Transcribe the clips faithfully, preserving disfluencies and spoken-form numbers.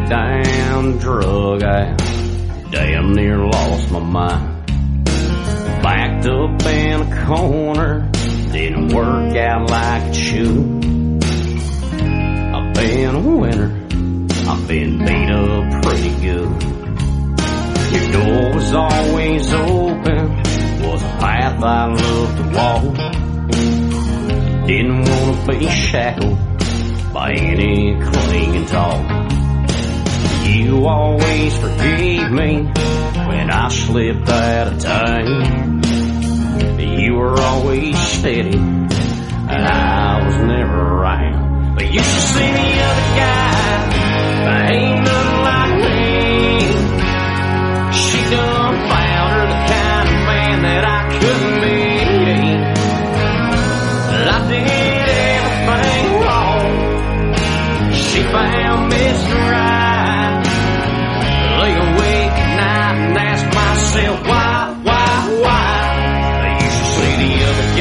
down, drug out, damn near lost my mind. Backed up in a corner, didn't work out like it should. I've been a winner, I've been beat up pretty good. Your door was always open, was a path I loved to walk. Didn't want to be shackled by any clinging talk. You always forgave me when I slipped out of time. You were always steady, and I was never around. But you should see the other guy, there ain't nothing like me. She done found her the kind of man that I couldn't be. I did everything wrong, she found Mister Right. Lay awake at night and ask myself why, why, why. You should see the other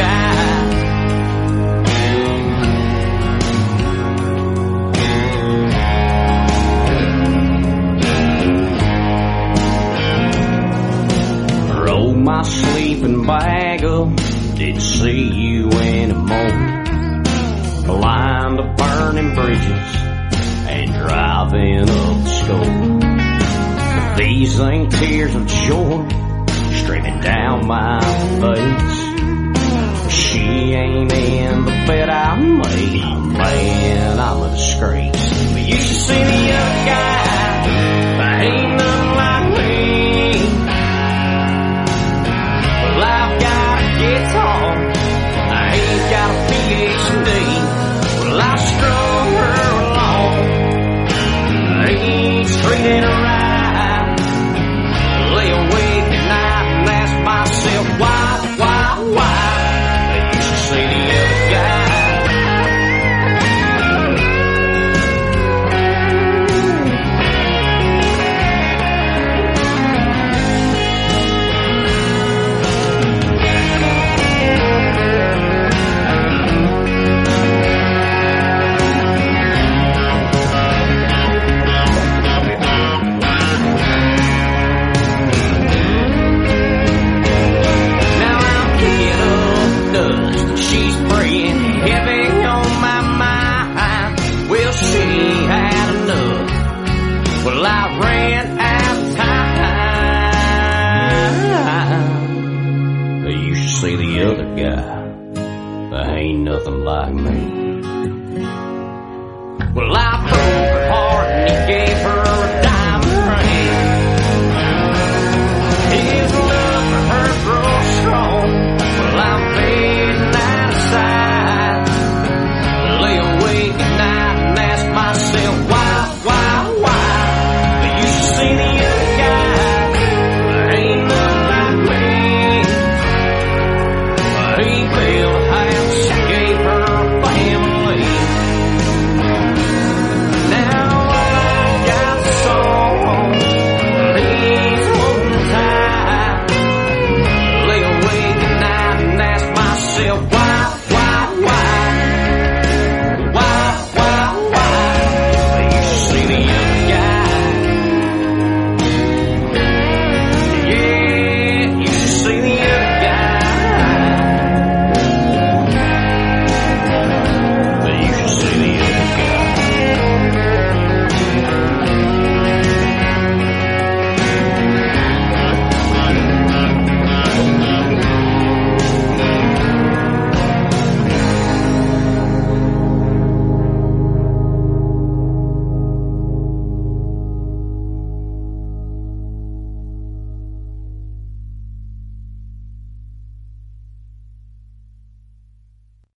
guy. Rolled my sleeping bag up, didn't see you anymore. Blind to burning bridges and driving up the score. But these ain't tears of joy streaming down my face. She ain't in the bed I made, man, I'm a disgrace. But you should see the other guy, there ain't nothing like me. Well, I've got a guitar, I ain't got a P H D. Well, I strung her along, I ain't treating her right. Lay awake at night and ask myself why, why, why. You should see the other guy. Well, I ran out of time. You should see the other guy, there ain't nothing like me. Well, I broke